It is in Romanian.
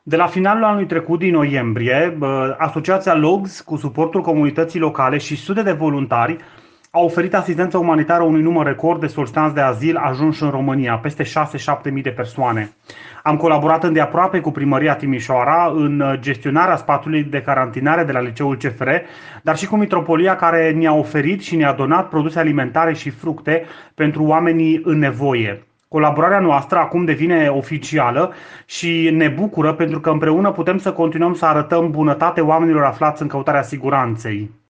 De la finalul anului trecut, din noiembrie, Asociația LOGS, cu suportul comunității locale și sute de voluntari, a oferit asistență umanitară unui număr record de solicitanți de azil ajunși în România, peste 6-7 mii de persoane. Am colaborat îndeaproape cu Primăria Timișoara în gestionarea spațiului de carantinare de la Liceul CFR, dar și cu Mitropolia, care ne-a oferit și ne-a donat produse alimentare și fructe pentru oamenii în nevoie. Colaborarea noastră acum devine oficială și ne bucură pentru că împreună putem să continuăm să arătăm bunătate oamenilor aflați în căutarea siguranței.